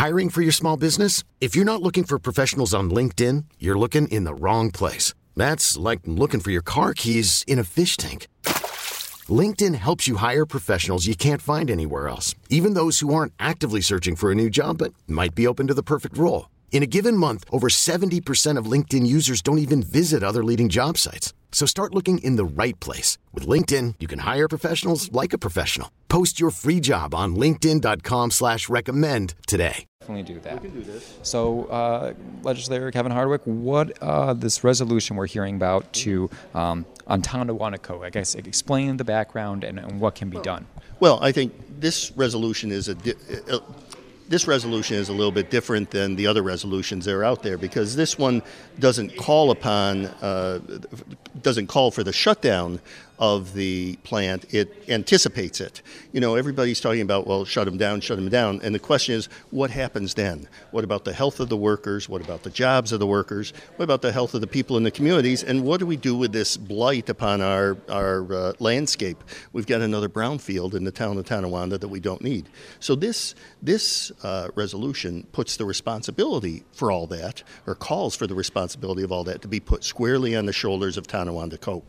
Hiring for your small business? If you're not looking for professionals on LinkedIn, you're looking in the wrong place. That's like looking for your car keys in a fish tank. LinkedIn helps you hire professionals you can't find anywhere else, even those who aren't actively searching for a new job but might be open to the perfect role. In a given month, over 70% of LinkedIn users don't even visit other leading job sites. So start looking in the right place. With LinkedIn, you can hire professionals like a professional. Post your free job on linkedin.com/recommend today. Definitely do that. We can do this. So, Legislator Kevin Hardwick, what this resolution we're hearing about to on Tonawanda, I guess, explain the background and what can be done. Well, I think this resolution is a little bit different than the other resolutions that are out there, because this one doesn't call for the shutdown of the plant. It anticipates it. You know, everybody's talking about, well, shut them down. And the question is, what happens then? What about the health of the workers? What about the jobs of the workers? What about the health of the people in the communities? And what do we do with this blight upon our landscape? We've got another brownfield in the town of Tonawanda that we don't need. So this resolution puts the responsibility for all that, or calls for the responsibility of all that, to be put squarely on the shoulders of Tonawanda Coke.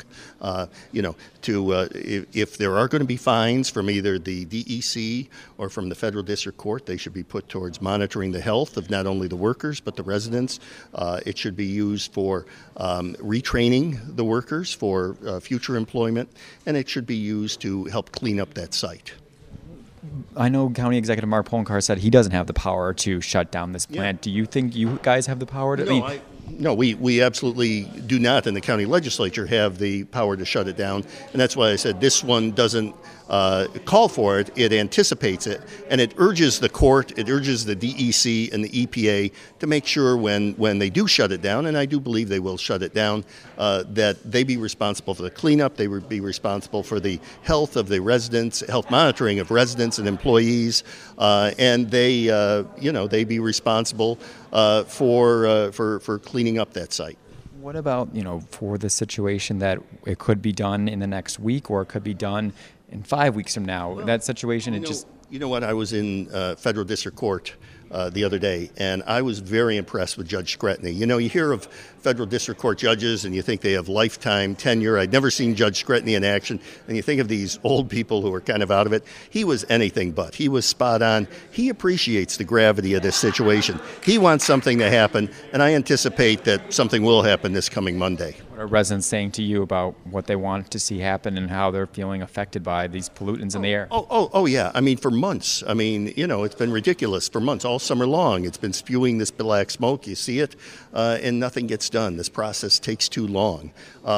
If there are going to be fines from either the DEC or from the federal district court, they should be put towards monitoring the health of not only the workers but the residents. It should be used for retraining the workers for future employment, and it should be used to help clean up that site. I know County Executive Mark Poloncarz said he doesn't have the power to shut down this plant. Do you think you guys have the power to? No, we absolutely do not, and the county legislature have the power to shut it down, and that's why I said this one doesn't call for it. It anticipates it, and it urges the court, it urges the DEC and the EPA to make sure when they do shut it down, and I do believe they will shut it down, that they be responsible for the cleanup, they would be responsible for the health of the residents, health monitoring of residents and employees, and they be responsible for cleaning up that site. What about, for the situation that it could be done in the next week, or it could be done in 5 weeks from now? Well, that situation, You know what? I was in federal district court the other day, and I was very impressed with Judge Scretany. You hear of federal district court judges, and you think they have lifetime tenure. I'd never seen Judge Scretany in action, and you think of these old people who are kind of out of it. He was anything but. He was spot on. He appreciates the gravity of this situation. He wants something to happen, and I anticipate that something will happen this coming Monday. What are residents saying to you about what they want to see happen and how they're feeling affected by these pollutants in the air? Oh, yeah. I mean, for months. I mean, it's been ridiculous for months, all summer long. It's been spewing this black smoke. You see it, and nothing gets done. This process takes too long.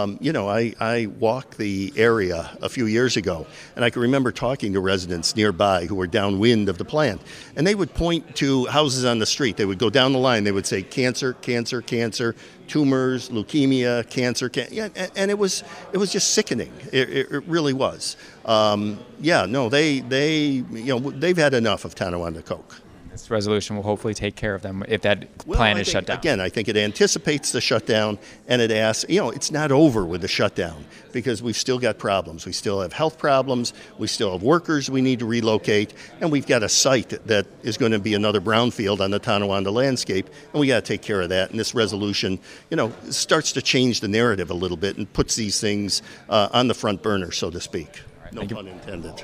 I walked the area a few years ago, and I can remember talking to residents nearby who were downwind of the plant, and they would point to houses on the street. They would go down the line. They would say cancer, cancer, cancer, tumors, leukemia, cancer, and it was just sickening. It really was. They've had enough of Tonawanda Coke. This resolution will hopefully take care of them if that plant is shut down. Again, I think it anticipates the shutdown, and it asks, it's not over with the shutdown, because we've still got problems. We still have health problems. We still have workers we need to relocate, and we've got a site that is going to be another brownfield on the Tonawanda landscape, and we got to take care of that. And this resolution, starts to change the narrative a little bit and puts these things on the front burner, so to speak. Right, no pun intended.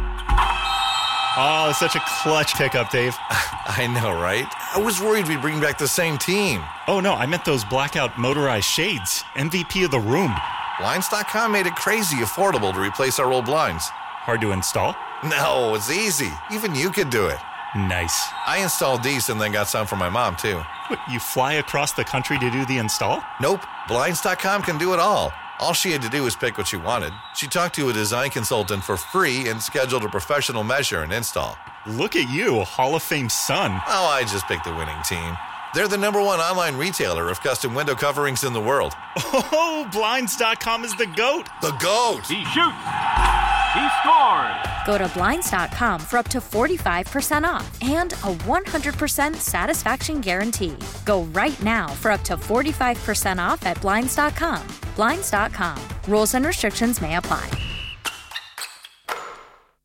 Oh, such a clutch pickup, Dave. I know, right? I was worried we'd bring back the same team. Oh, no, I meant those blackout motorized shades. MVP of the room. Blinds.com made it crazy affordable to replace our old blinds. Hard to install? No, it's easy. Even you could do it. Nice. I installed these and then got some for my mom, too. What, you fly across the country to do the install? Nope. Blinds.com can do it all. All she had to do was pick what she wanted. She talked to a design consultant for free and scheduled a professional measure and install. Look at you, a Hall of Fame son. Oh, I just picked the winning team. They're the #1 online retailer of custom window coverings in the world. Oh, Blinds.com is the GOAT. The GOAT! He shoots. He scores. Go to Blinds.com for up to 45% off and a 100% satisfaction guarantee. Go right now for up to 45% off at Blinds.com. Blinds.com. Rules and restrictions may apply.